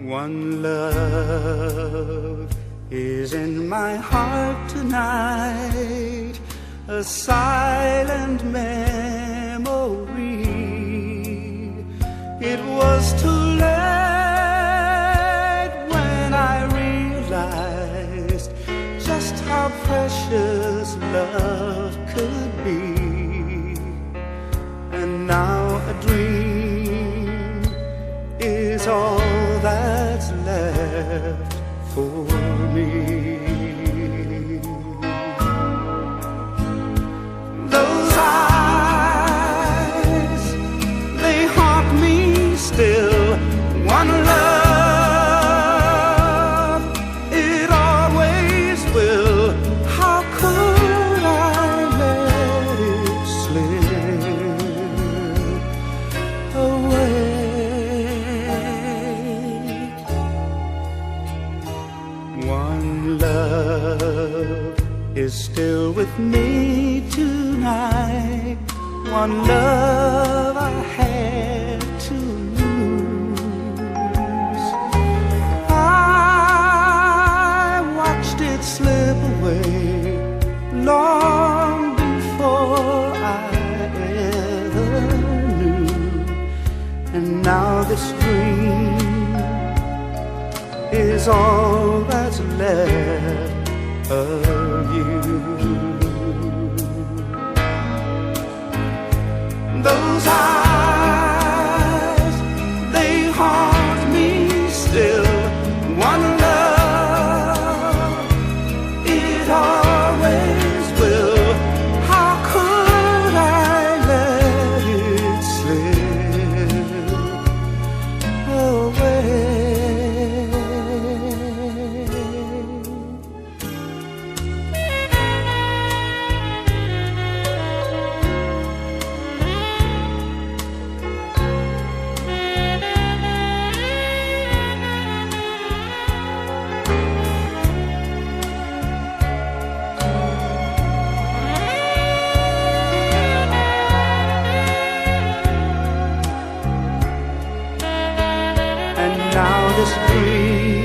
One love is in my heart tonight, a silent memory. It was too late when I realized just how precious love could be. And now a dream is all that's left for me. Those eyes, they haunt me still. One love, it always will. How could I let it slip away? One love is still with me tonight. One love I had to lose. I watched it slip away long before I ever knew. And now this dream is all that's left of you. Those eyes, they haunt me still. One love, it always will. How could I let it slip away? And now this dream